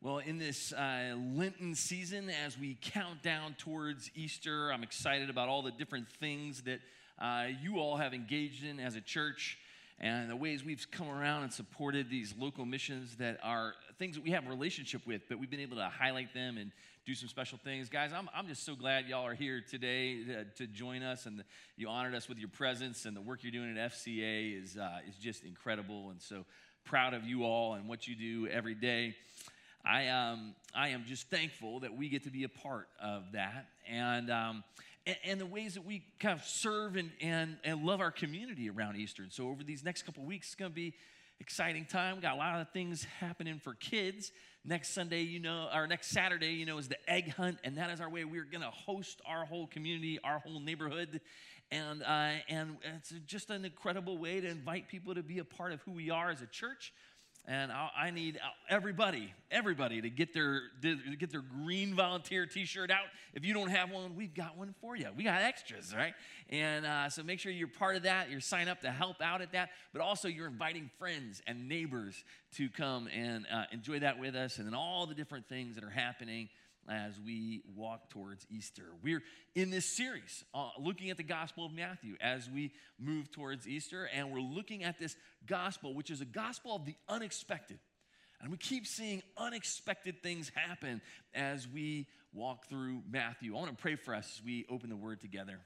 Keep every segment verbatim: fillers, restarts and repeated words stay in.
Well, in this uh, Lenten season, as we count down towards Easter, I'm excited about all the different things that uh, you all have engaged in as a church and the ways we've come around and supported these local missions that are things that we have a relationship with, but we've been able to highlight them and do some special things. Guys, I'm, I'm just so glad y'all are here today to, to join us, and you honored us with your presence, and the work you're doing at F C A is, uh, is just incredible, and so proud of you all and what you do every day. I um I am just thankful that we get to be a part of that, and um and, and the ways that we kind of serve and, and and love our community around Easter. And so over these next couple of weeks, it's going to be exciting time. We got a lot of things happening for kids. Next Sunday, you know, or next Saturday, you know, is the egg hunt, and that is our way. We're going to host our whole community, our whole neighborhood, and uh, and it's just an incredible way to invite people to be a part of who we are as a church. And I, I need everybody, everybody to get their to get their green volunteer T-shirt out. If you don't have one, we've got one for you. We got extras, right? And uh, so make sure you're part of that. You're sign up to help out at that. But also you're inviting friends and neighbors to come and uh, enjoy that with us. And then all the different things that are happening as we walk towards Easter. We're in this series uh, looking at the Gospel of Matthew as we move towards Easter, and we're looking at this gospel, which is a gospel of the unexpected. And we keep seeing unexpected things happen as we walk through Matthew. I want to pray for us as we open the Word together.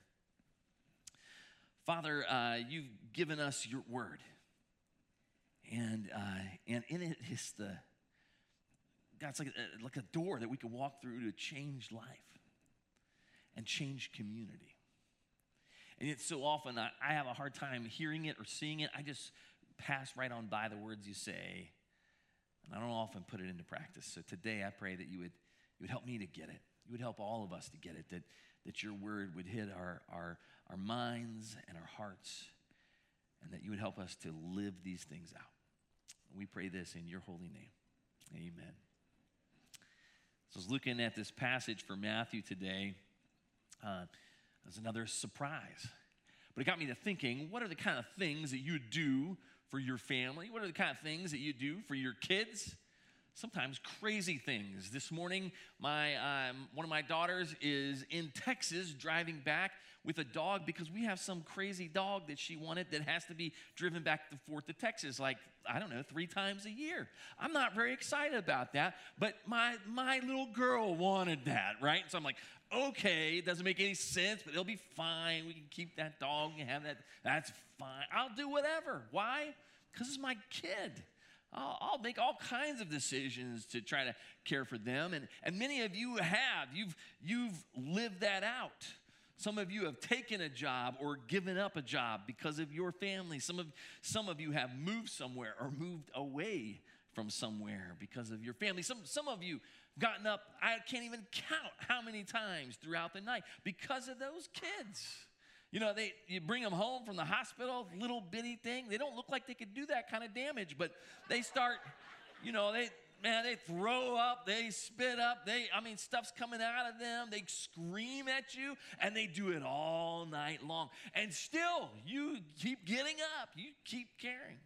Father, uh, you've given us your Word, and uh, and in it is the God, it's like a, like a door that we can walk through to change life and change community. And yet so often I, I have a hard time hearing it or seeing it. I just pass right on by the words you say, and I don't often put it into practice. So today I pray that you would you would help me to get it. You would help all of us to get it, that, that your word would hit our, our, our minds and our hearts, and that you would help us to live these things out. We pray this in your holy name. Amen. So I was looking at this passage for Matthew today. Uh, it was another surprise. But it got me to thinking, what are the kind of things that you do for your family? What are the kind of things that you do for your kids? Sometimes crazy things. This morning, my um, one of my daughters is in Texas driving back with a dog because we have some crazy dog that she wanted that has to be driven back and forth to Texas like, I don't know, three times a year. I'm not very excited about that, but my my little girl wanted that, right? So I'm like, okay, it doesn't make any sense, but it'll be fine. We can keep that dog and have that. That's fine. I'll do whatever. Why? Because it's my kid. I'll, I'll make all kinds of decisions to try to care for them. And, and many of you have. You've, you've lived that out. Some of you have taken a job or given up a job because of your family. Some of, some of you have moved somewhere or moved away from somewhere because of your family. Some, some of you gotten up, I can't even count how many times throughout the night because of those kids. You know, they you bring them home from the hospital, little bitty thing. They don't look like they could do that kind of damage, but they start, you know, they man, they throw up, they spit up, they I mean, stuff's coming out of them. They scream at you, and they do it all night long. And still, you keep getting up. You keep caring.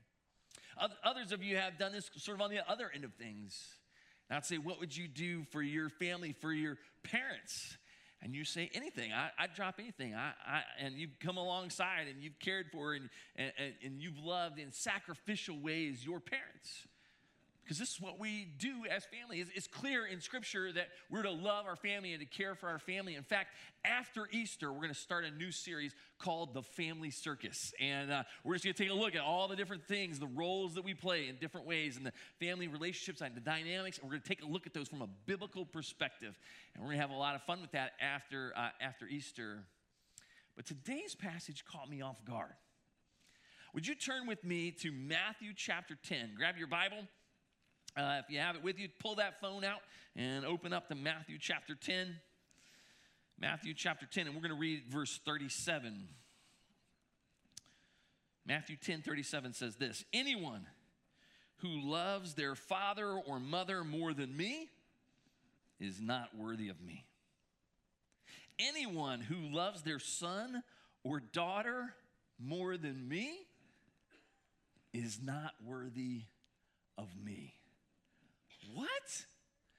Others of you have done this sort of on the other end of things. And I'd say, what would you do for your family, for your parents? And you say anything. I, I'd drop anything. I, I, and you've come alongside and you've cared for and, and, and you've loved in sacrificial ways your parents. Because this is what we do as family. It's, it's clear in Scripture that we're to love our family and to care for our family. In fact, after Easter, we're going to start a new series called The Family Circus. And uh, we're just going to take a look at all the different things, the roles that we play in different ways, and the family relationships and the dynamics. And we're going to take a look at those from a biblical perspective. And we're going to have a lot of fun with that after, uh, after Easter. But today's passage caught me off guard. Would you turn with me to Matthew chapter ten? Grab your Bible. Uh, if you have it with you, pull that phone out and open up to Matthew chapter ten. Matthew chapter ten, and we're going to read verse thirty-seven. Matthew ten, thirty-seven says this: anyone who loves their father or mother more than me is not worthy of me. Anyone who loves their son or daughter more than me is not worthy of me. What?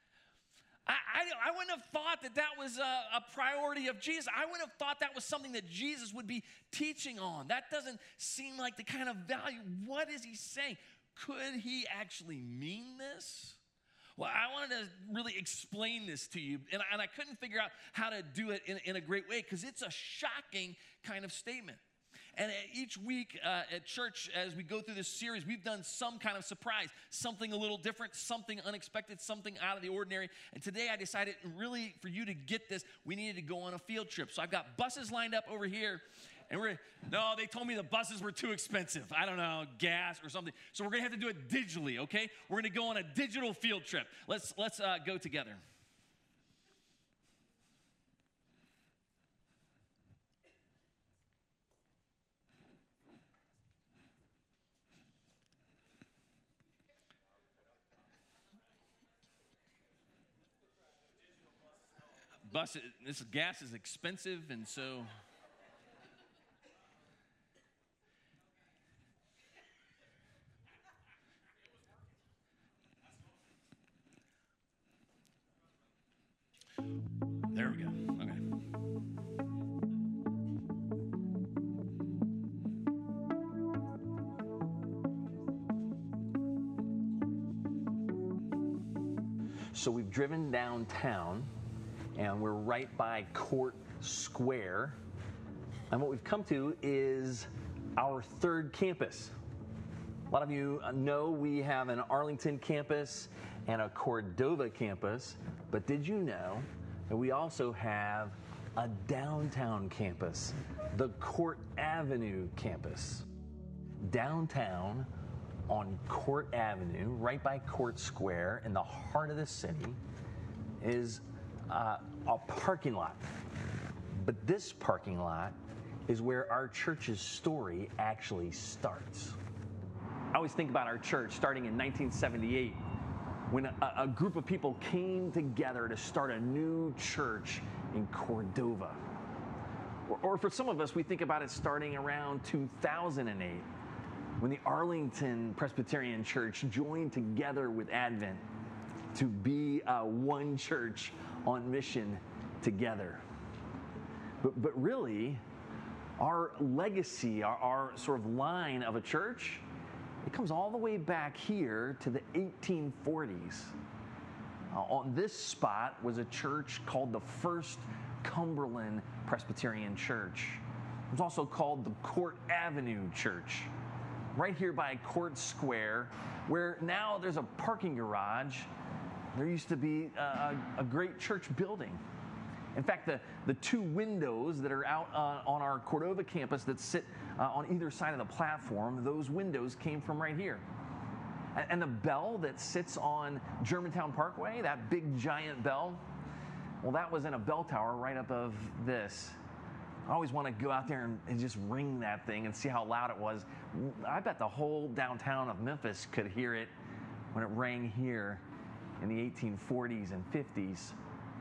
I wouldn't have thought that that was a, a priority of Jesus. I wouldn't have thought that was something that Jesus would be teaching on. That doesn't seem like the kind of value. What is he saying? Could he actually mean this? Well, I wanted to really explain this to you, and, and I couldn't figure out how to do it in, in a great way because it's a shocking kind of statement. And each week uh, at church, as we go through this series, we've done some kind of surprise, something a little different, something unexpected, something out of the ordinary. And today I decided really for you to get this, we needed to go on a field trip. So I've got buses lined up over here. And we're, no, they told me the buses were too expensive. I don't know, gas or something. So we're going to have to do it digitally, okay? We're going to go on a digital field trip. Let's, let's uh, go together. Bus, this gas is expensive, and so there we go. Okay. So we've driven downtown, and we're right by Court Square. And what we've come to is our third campus. A lot of you know we have an Arlington campus and a Cordova campus, but did you know that we also have a downtown campus, the Court Avenue campus? Downtown on Court Avenue, right by Court Square, in the heart of the city, is uh, a parking lot. But this parking lot is where our church's story actually starts. I always think about our church starting in nineteen seventy-eight, when a, a group of people came together to start a new church in Cordova. Or, or for some of us, we think about it starting around two thousand eight, when the Arlington Presbyterian Church joined together with Advent to be uh, one church on mission together. But, but really, our legacy, our, our sort of line of a church, it comes all the way back here to the eighteen forties. Uh, on this spot was a church called the First Cumberland Presbyterian Church. It was also called the Court Avenue Church, right here by Court Square, where now there's a parking garage. There used to be a, a great church building. In fact, the, the two windows that are out uh, on our Cordova campus that sit uh, on either side of the platform, those windows came from right here. And, and the bell that sits on Germantown Parkway, that big giant bell, well, that was in a bell tower right above this. I always want to go out there and, and just ring that thing and see how loud it was. I bet the whole downtown of Memphis could hear it when it rang here in the eighteen forties and fifties.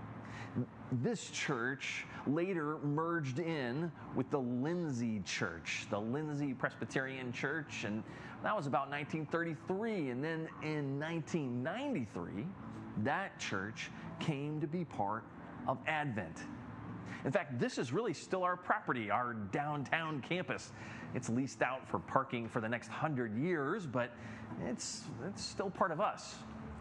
This church later merged in with the Lindsay Church, the Lindsay Presbyterian Church, and that was about nineteen thirty-three. And then in nineteen ninety-three, that church came to be part of Advent. In fact, this is really still our property, our downtown campus. It's leased out for parking for the next hundred years, but it's, it's still part of us.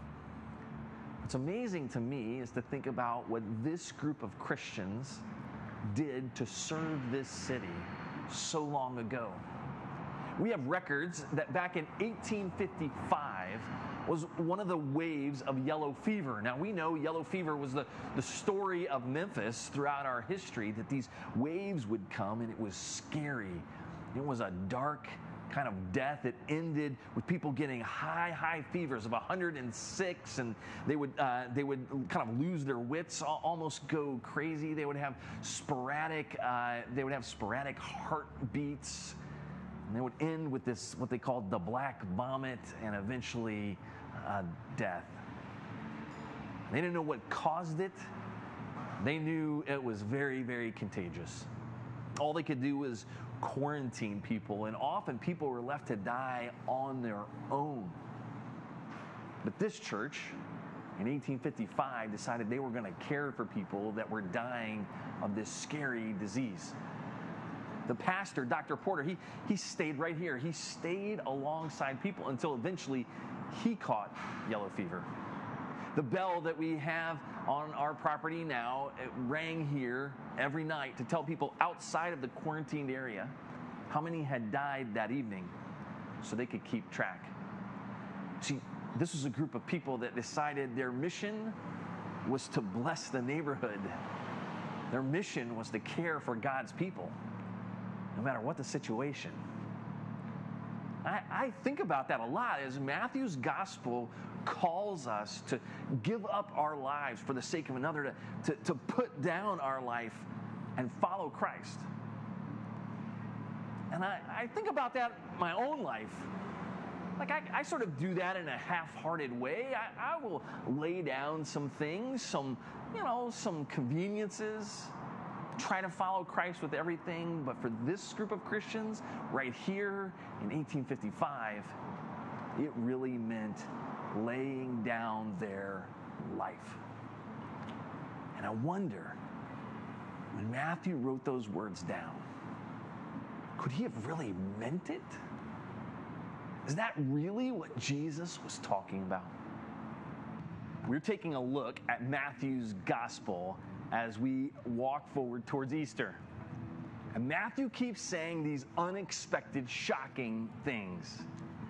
What's amazing to me is to think about what this group of Christians did to serve this city so long ago. We have records that back in eighteen fifty-five was one of the waves of yellow fever. Now, we know yellow fever was the, the story of Memphis throughout our history, that these waves would come, and it was scary. It was a dark kind of death. It ended with people getting high, high fevers of one hundred six, and they would uh, they would kind of lose their wits, almost go crazy. They would have sporadic uh, they would have sporadic heartbeats, and they would end with this what they called the black vomit, and eventually uh, death. They didn't know what caused it. They knew it was very, very contagious. All they could do was quarantine people, and often people were left to die on their own. But this church, in eighteen fifty-five decided they were going to care for people that were dying of this scary disease. The pastor, Doctor Porter, he, he stayed right here. He stayed alongside people until eventually he caught yellow fever. The bell that we have on our property now, it rang here every night to tell people outside of the quarantined area how many had died that evening so they could keep track. See, this was a group of people that decided their mission was to bless the neighborhood. Their mission was to care for God's people, no matter what the situation. I, I think about that a lot as Matthew's gospel calls us to give up our lives for the sake of another, to, to, to put down our life and follow Christ. And I, I think about that in my own life. Like, I, I sort of do that in a half-hearted way. I, I will lay down some things, some, you know, some conveniences, try to follow Christ with everything. But for this group of Christians, right here in eighteen fifty-five, it really meant laying down their life. And I wonder, when Matthew wrote those words down, could he have really meant it? Is that really what Jesus was talking about? We're taking a look at Matthew's gospel as we walk forward towards Easter. And Matthew keeps saying these unexpected, shocking things.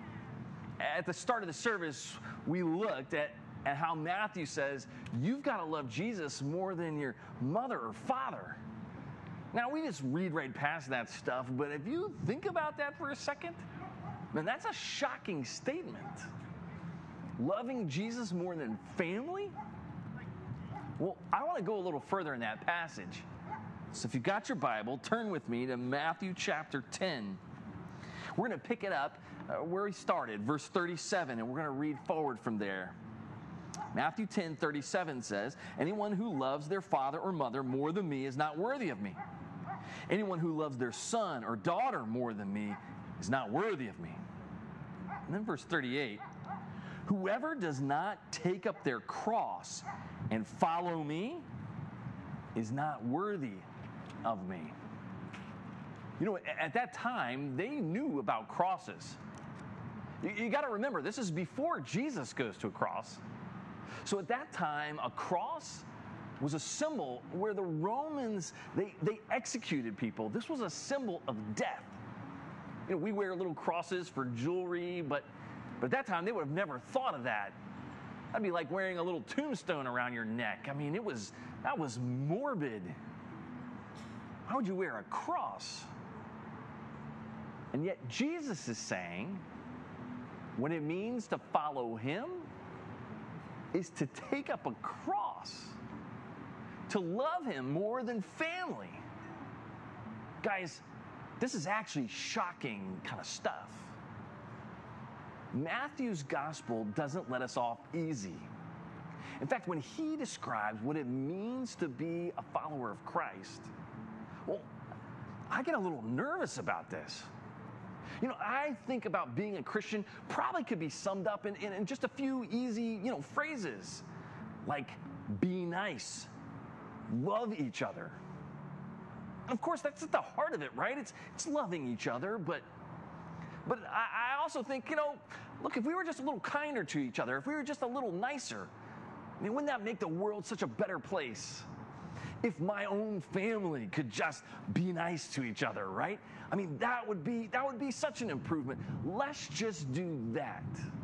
At the start of the service, we looked at, at how Matthew says, you've got to love Jesus more than your mother or father. Now, we just read right past that stuff, but if you think about that for a second, man, that's a shocking statement. Loving Jesus more than family? Well, I want to go a little further in that passage. So if you've got your Bible, turn with me to Matthew chapter ten. We're going to pick it up uh, where we started, verse thirty-seven, and we're going to read forward from there. Matthew ten thirty-seven says, anyone who loves their father or mother more than me is not worthy of me. Anyone who loves their son or daughter more than me is not worthy of me. And then verse thirty-eight, whoever does not take up their cross and follow me is not worthy of me. You know, at that time, they knew about crosses. You, you got to remember, this is before Jesus goes to a cross. So at that time, a cross was a symbol where the Romans, they, they executed people. This was a symbol of death. You know, we wear little crosses for jewelry, but, but at that time, they would have never thought of that. That'd be like wearing a little tombstone around your neck. I mean, it was, that was morbid. Why would you wear a cross? And yet Jesus is saying, what it means to follow him is to take up a cross, to love him more than family. Guys, this is actually shocking kind of stuff. Matthew's gospel doesn't let us off easy. In fact, when he describes what it means to be a follower of Christ, well, I get a little nervous about this. You know, I think about being a Christian probably could be summed up in, in, in just a few easy, you know, phrases like be nice, love each other. And of course, that's at the heart of it, right? It's, it's loving each other, but But I, I also think, you know, look, if we were just a little kinder to each other, if we were just a little nicer, I mean, wouldn't that make the world such a better place? If my own family could just be nice to each other, right? I mean, that would be that would be such an improvement. Let's just do that.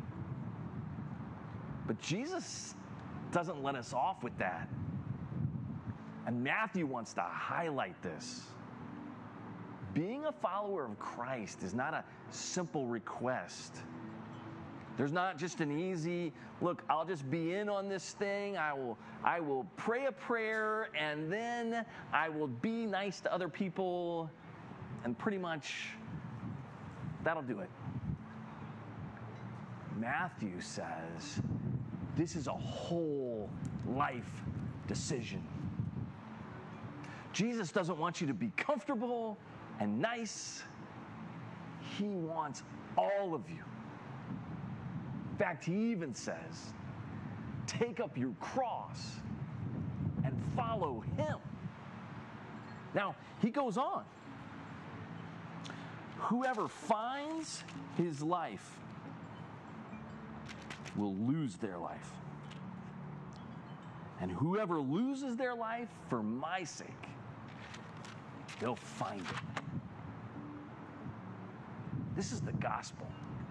But Jesus doesn't let us off with that. And Matthew wants to highlight this. Being a follower of Christ is not a simple request. There's not just an easy, look, I'll just be in on this thing. I will, I will pray a prayer, and then I will be nice to other people, and pretty much that'll do it. Matthew says this is a whole life decision. Jesus doesn't want you to be comfortable and nice. He wants all of you. In fact, he even says, take up your cross and follow him. Now, he goes on. Whoever finds his life will lose their life. And whoever loses their life for my sake, they'll find it. This is the gospel.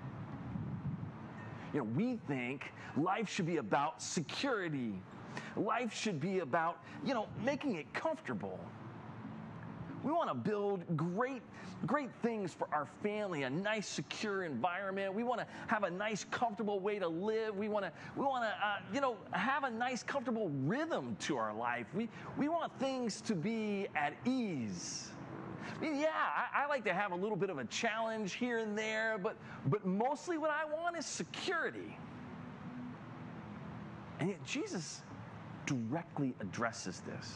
You know, we think life should be about security. Life should be about, you know, making it comfortable. We want to build great, great things for our family, a nice, secure environment. We want to have a nice, comfortable way to live. We want to, we want to, uh, you know, have a nice, comfortable rhythm to our life. We, we want things to be at ease. I mean, yeah, I, I like to have a little bit of a challenge here and there, but, but mostly what I want is security. And yet Jesus directly addresses this.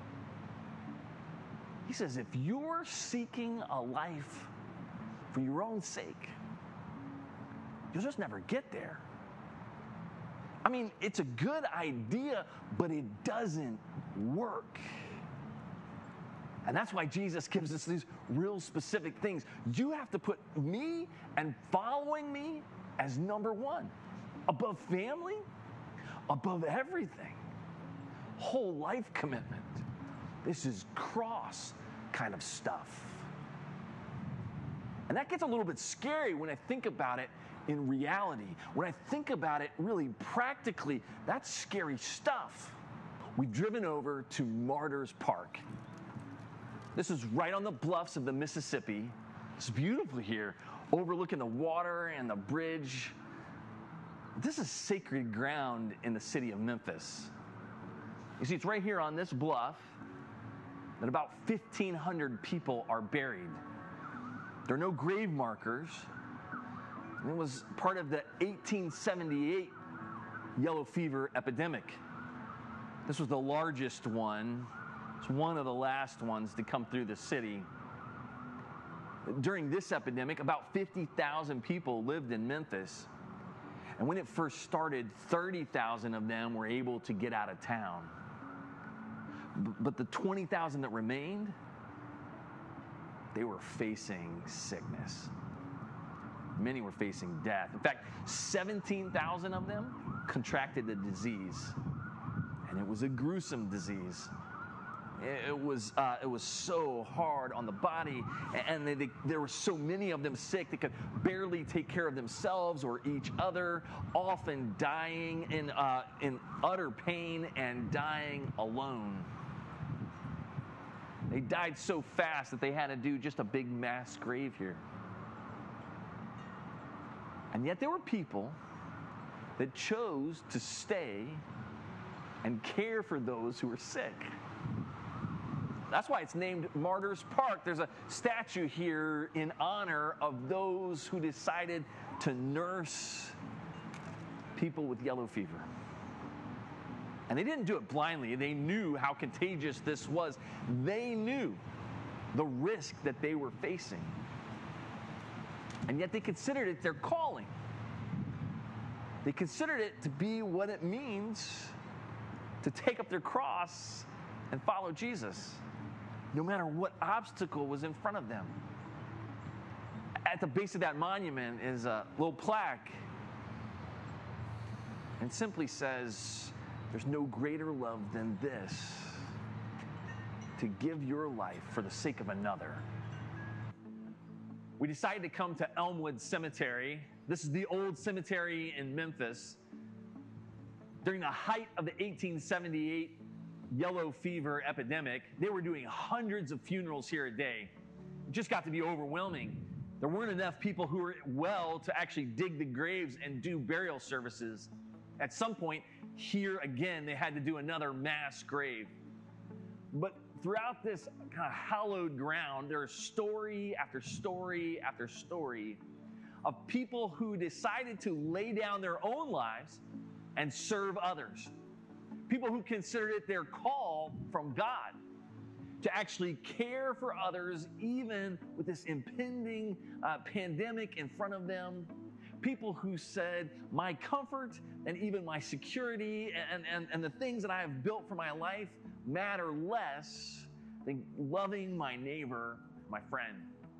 He says, if you're seeking a life for your own sake, you'll just never get there. I mean, it's a good idea, but it doesn't work. And that's why Jesus gives us these real specific things. You have to put me and following me as number one. Above family, above everything. Whole life commitment. This is cross kind of stuff. And that gets a little bit scary when I think about it in reality. When I think about it really practically, that's scary stuff. We've driven over to Martyrs Park. This is right on the bluffs of the Mississippi. It's beautiful here, overlooking the water and the bridge. This is sacred ground in the city of Memphis. You see, it's right here on this bluff that about fifteen hundred people are buried. There are no grave markers. And it was part of the eighteen seventy-eight yellow fever epidemic. This was the largest one. It's one of the last ones to come through the city. During this epidemic, about fifty thousand people lived in Memphis. And when it first started, thirty thousand of them were able to get out of town. But the twenty thousand that remained, they were facing sickness. Many were facing death. In fact, seventeen thousand of them contracted the disease. And it was a gruesome disease. It was, uh, it was so hard on the body, and they, they, there were so many of them sick they could barely take care of themselves or each other, often dying in, uh, in utter pain and dying alone. They died so fast that they had to do just a big mass grave here. And yet there were people that chose to stay and care for those who were sick. That's why it's named Martyrs Park. There's a statue here in honor of those who decided to nurse people with yellow fever. And they didn't do it blindly. They knew how contagious this was. They knew the risk that they were facing. And yet they considered it their calling. They considered it to be what it means to take up their cross and follow Jesus, no matter what obstacle was in front of them. At the base of that monument is a little plaque, and simply says, there's no greater love than this, to give your life for the sake of another. We decided to come to Elmwood Cemetery. This is the old cemetery in Memphis. During the height of the eighteen seventy-eight yellow fever epidemic, they were doing hundreds of funerals here a day. It just got to be overwhelming. There weren't enough people who were well to actually dig the graves and do burial services. At some point, here again, they had to do another mass grave. But throughout this kind of hallowed ground, there is story after story after story of people who decided to lay down their own lives and serve others. People who considered it their call from God to actually care for others, even with this impending uh, pandemic in front of them. People who said, my comfort and even my security and, and, and the things that I have built for my life matter less than loving my neighbor, my friend.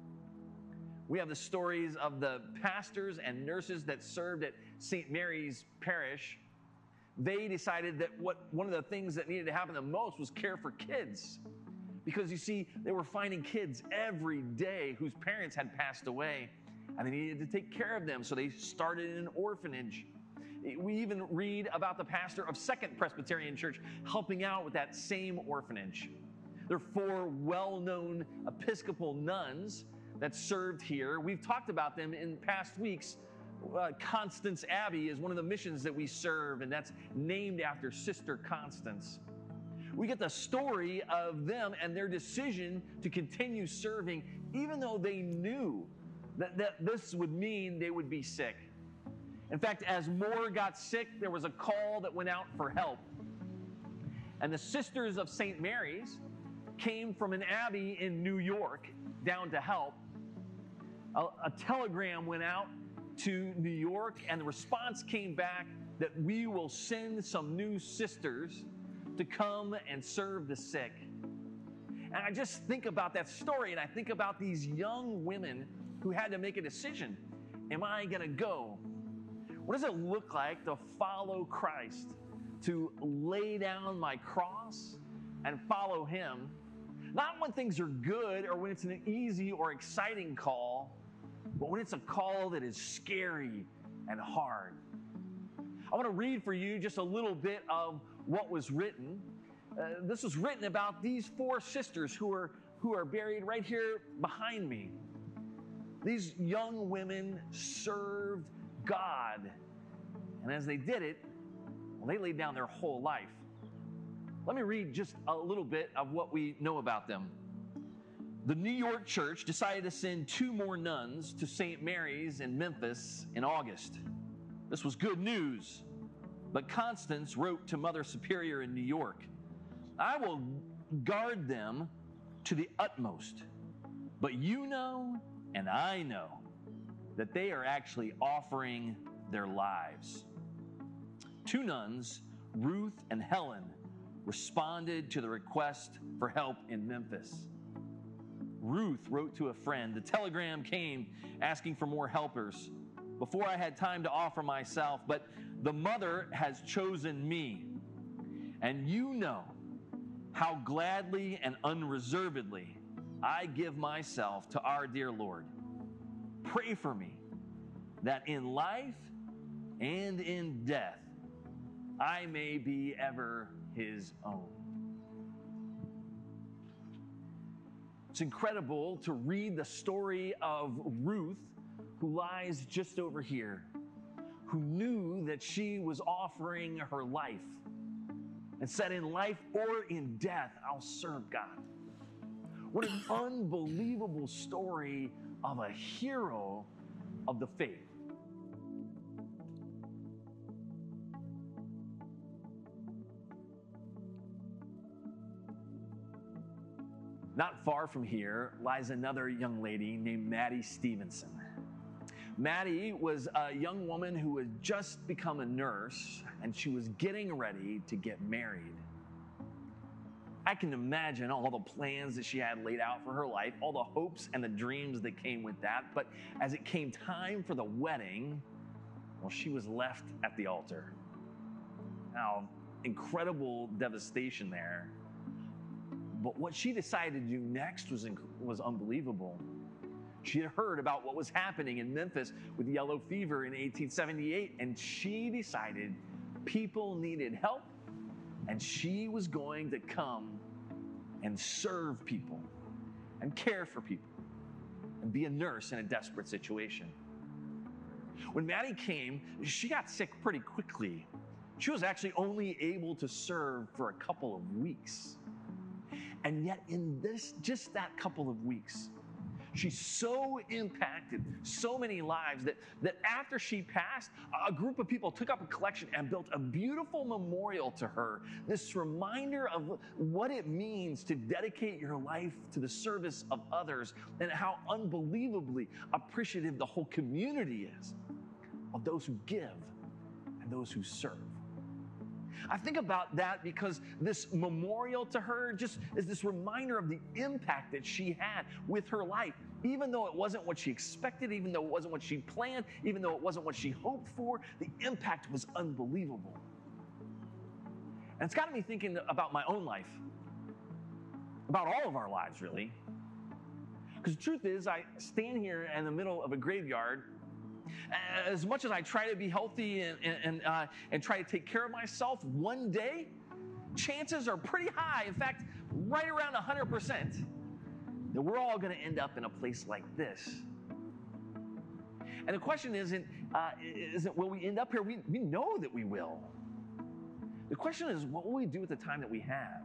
We have the stories of the pastors and nurses that served at Saint Mary's Parish. They decided that what one of the things that needed to happen the most was care for kids. Because you see, they were finding kids every day whose parents had passed away, and they needed to take care of them, so they started an orphanage. We even read about the pastor of Second Presbyterian Church helping out with that same orphanage. There are four well-known Episcopal nuns that served here. We've talked about them in past weeks. Uh, Constance Abbey is one of the missions that we serve, and that's named after Sister Constance. We get the story of them and their decision to continue serving, even though they knew that, that this would mean they would be sick. In fact, as more got sick, there was a call that went out for help. And the Sisters of Saint Mary's came from an abbey in New York down to help. A, a telegram went out to New York, and the response came back that we will send some new sisters to come and serve the sick. And I just think about that story, and I think about these young women who had to make a decision. Am I going to go? What does it look like to follow Christ, to lay down my cross and follow him? Not when things are good or when it's an easy or exciting call, but when it's a call that is scary and hard. I want to read for you just a little bit of what was written. Uh, this was written about these four sisters who are, who are buried right here behind me. These young women served God. And as they did it, well, they laid down their whole life. Let me read just a little bit of what we know about them. The New York church decided to send two more nuns to Saint Mary's in Memphis in August. This was good news, but Constance wrote to Mother Superior in New York, I will guard them to the utmost, but you know and I know that they are actually offering their lives. Two nuns, Ruth and Helen, responded to the request for help in Memphis. Ruth wrote to a friend. The telegram came asking for more helpers before I had time to offer myself, but the mother has chosen me. And you know how gladly and unreservedly I give myself to our dear Lord. Pray for me that in life and in death I may be ever his own. It's incredible to read the story of Ruth, who lies just over here, who knew that she was offering her life and said, in life or in death, I'll serve God. What an unbelievable story of a hero of the faith. Not far from here lies another young lady named Maddie Stevenson. Maddie was a young woman who had just become a nurse, and she was getting ready to get married. I can imagine all the plans that she had laid out for her life, all the hopes and the dreams that came with that. But as it came time for the wedding, well, she was left at the altar. Now, incredible devastation there. But what she decided to do next was, was unbelievable. She had heard about what was happening in Memphis with yellow fever in eighteen seventy-eight, and she decided people needed help, and she was going to come and serve people and care for people and be a nurse in a desperate situation. When Maddie came, she got sick pretty quickly. She was actually only able to serve for a couple of weeks. And yet in this, just that couple of weeks, she so impacted so many lives that, that after she passed, a group of people took up a collection and built a beautiful memorial to her. This reminder of what it means to dedicate your life to the service of others and how unbelievably appreciative the whole community is of those who give and those who serve. I think about that because this memorial to her just is this reminder of the impact that she had with her life. Even though it wasn't what she expected, even though it wasn't what she planned, even though it wasn't what she hoped for, the impact was unbelievable. And it's got me thinking about my own life, about all of our lives, really. Because the truth is, I stand here in the middle of a graveyard. As much as I try to be healthy and, and, and, uh, and try to take care of myself, one day, chances are pretty high, in fact, right around one hundred percent, that we're all going to end up in a place like this. And the question isn't, uh, isn't will we end up here? We, we know that we will. The question is, what will we do with the time that we have?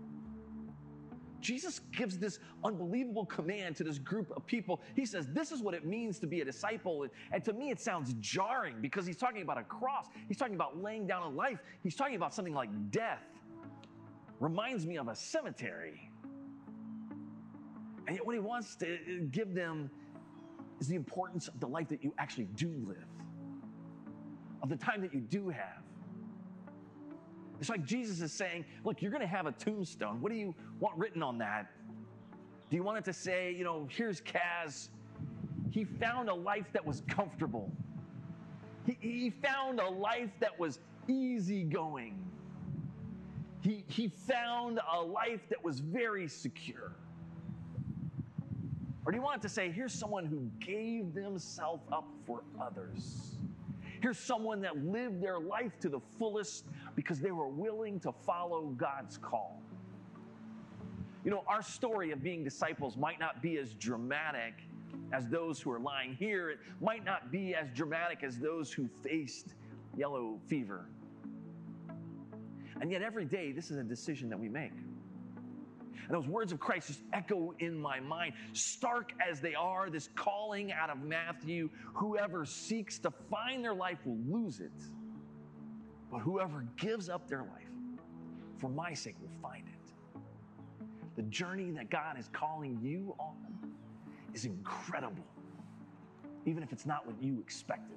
Jesus gives this unbelievable command to this group of people. He says, this is what it means to be a disciple. And, and to me, it sounds jarring because he's talking about a cross. He's talking about laying down a life. He's talking about something like death. Reminds me of a cemetery. And yet what he wants to give them is the importance of the life that you actually do live, of the time that you do have. It's like Jesus is saying, look, you're going to have a tombstone. What do you want written on that? Do you want it to say, you know, here's Kaz. He found a life that was comfortable. He, he found a life that was easygoing. He, he found a life that was very secure. Or do you want it to say, here's someone who gave themselves up for others? Here's someone that lived their life to the fullest because they were willing to follow God's call. You know, our story of being disciples might not be as dramatic as those who are lying here. It might not be as dramatic as those who faced yellow fever. And yet every day, this is a decision that we make. And those words of Christ just echo in my mind, stark as they are, this calling out of Matthew, whoever seeks to find their life will lose it. But whoever gives up their life for my sake will find it. The journey that God is calling you on is incredible, even if it's not what you expected.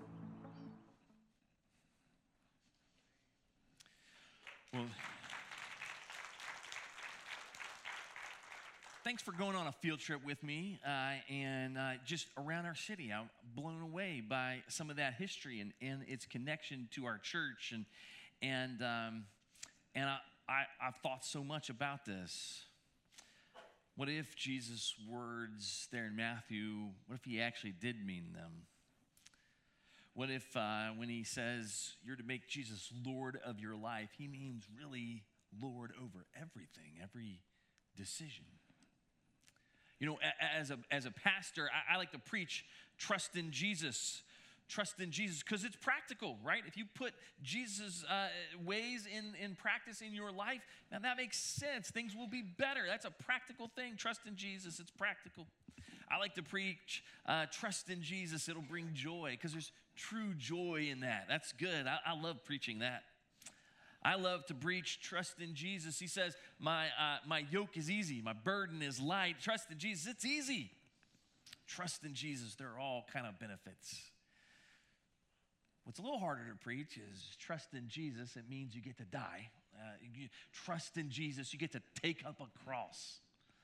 Well, thanks for going on a field trip with me uh, and uh, just around our city. I'm blown away by some of that history and, and its connection to our church. And and um, and I, I, I've thought so much about this. What if Jesus' words there in Matthew, what if he actually did mean them? What if uh, when he says you're to make Jesus Lord of your life, he means really Lord over everything, every decision? You know, as a, as a pastor, I, I like to preach trust in Jesus. Trust in Jesus because it's practical, right? If you put Jesus' uh, ways in, in practice in your life, now that makes sense. Things will be better. That's a practical thing. Trust in Jesus. It's practical. I like to preach uh, trust in Jesus. It'll bring joy because there's true joy in that. That's good. I, I love preaching that. I love to preach trust in Jesus. He says, my, uh, my yoke is easy. My burden is light. Trust in Jesus. It's easy. Trust in Jesus. There are all kind of benefits. What's a little harder to preach is trust in Jesus. It means you get to die. Uh, you trust in Jesus. You get to take up a cross.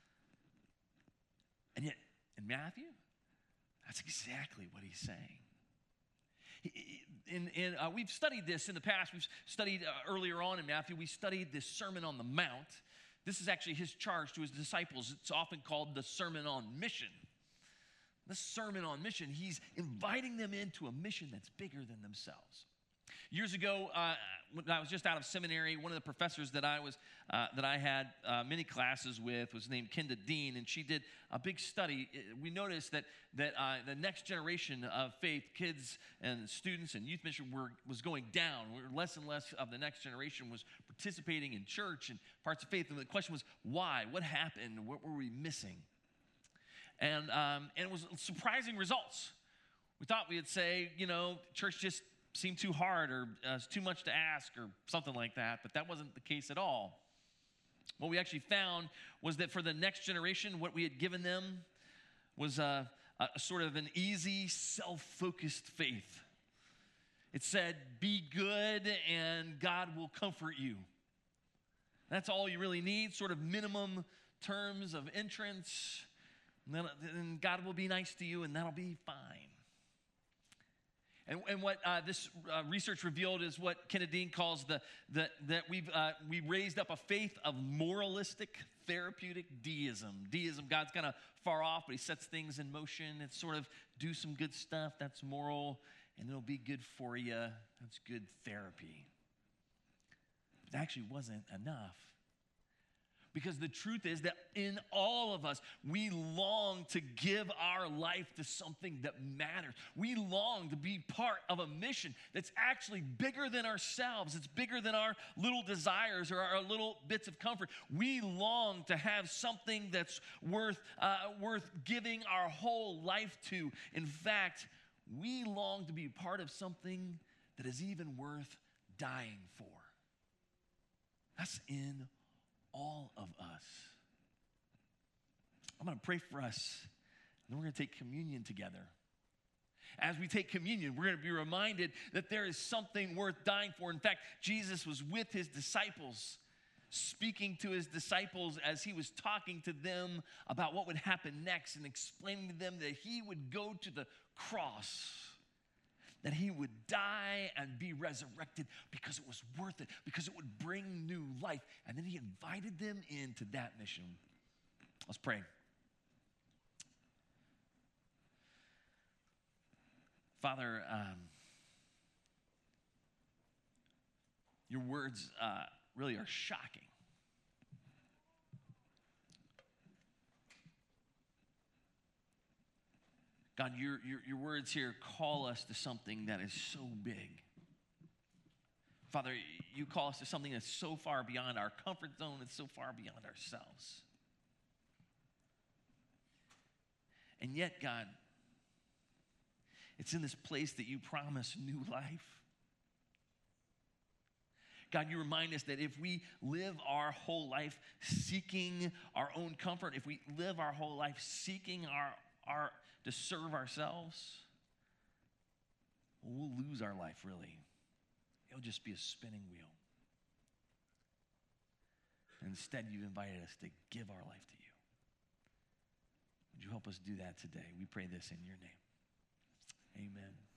And yet, in Matthew, that's exactly what he's saying. In, in, uh, we've studied this in the past. We've studied uh, earlier on in Matthew, we studied this Sermon on the Mount. This is actually his charge to his disciples. It's often called the Sermon on Mission. The Sermon on Mission, he's inviting them into a mission that's bigger than themselves. Years ago, uh, when I was just out of seminary, one of the professors that I was uh, that I had uh, many classes with was named Kenda Dean, and she did a big study. We noticed that that uh, the next generation of faith, kids and students and youth ministry, were was going down. Less and less of the next generation was participating in church and parts of faith. And the question was, why? What happened? What were we missing? And um, and it was surprising results. We thought we'd say, you know, church just seemed too hard or uh, too much to ask or something like that, but that wasn't the case at all. What we actually found was that for the next generation, what we had given them was a, a sort of an easy, self-focused faith. It said, be good and God will comfort you. That's all you really need, sort of minimum terms of entrance. And then and God will be nice to you and that'll be fine. And, and what uh, this uh, research revealed is what Kenneth Dean calls the, the that we've uh, we raised up a faith of moralistic therapeutic deism. Deism, God's kind of far off, but he sets things in motion. It's sort of do some good stuff, that's moral, and it'll be good for you. That's good therapy. But it actually wasn't enough. Because the truth is that in all of us, we long to give our life to something that matters. We long to be part of a mission that's actually bigger than ourselves. It's bigger than our little desires or our little bits of comfort. We long to have something that's worth, uh, worth giving our whole life to. In fact, we long to be part of something that is even worth dying for. That's in all of us. I'm going to pray for us, and then we're going to take communion together. As we take communion, we're going to be reminded that there is something worth dying for. In fact, Jesus was with his disciples, speaking to his disciples as he was talking to them about what would happen next and explaining to them that he would go to the cross, that he would die and be resurrected because it was worth it, because it would bring new life. And then he invited them into that mission. Let's pray. Father, um, your words uh, really are shocking. God, your, your, your words here call us to something that is so big. Father, you call us to something that's so far beyond our comfort zone, it's so far beyond ourselves. And yet, God, it's in this place that you promise new life. God, you remind us that if we live our whole life seeking our own comfort, if we live our whole life seeking our, our to serve ourselves, well, we'll lose our life, really. It'll just be a spinning wheel. Instead, you've invited us to give our life to you. Would you help us do that today? We pray this in your name. Amen.